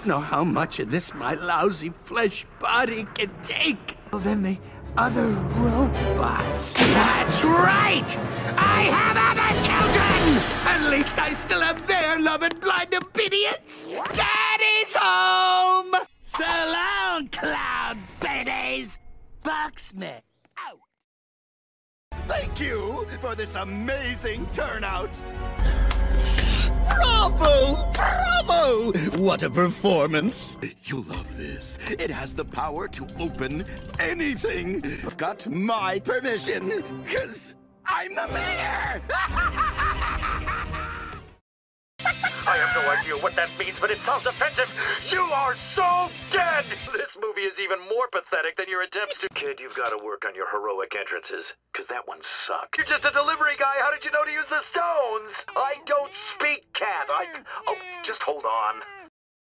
know how much of this my lousy flesh body can take. Than the other robots. That's right! I have other children! At least I still have their love and blind obedience! Daddy's home! So long, cloud babies! Bucksmith, out! Thank you for this amazing turnout! Bravo! Bravo! What a performance! You'll love this. It has the power to open anything. I've got my permission, 'cause I'm the mayor! I have no idea what that means, but it sounds offensive. You are so dead! This movie is even more pathetic than your attempts to... Kid, you've got to work on your heroic entrances, because that one sucked. You're just a delivery guy. How did you know to use the stones? I don't speak cat. Oh, just hold on.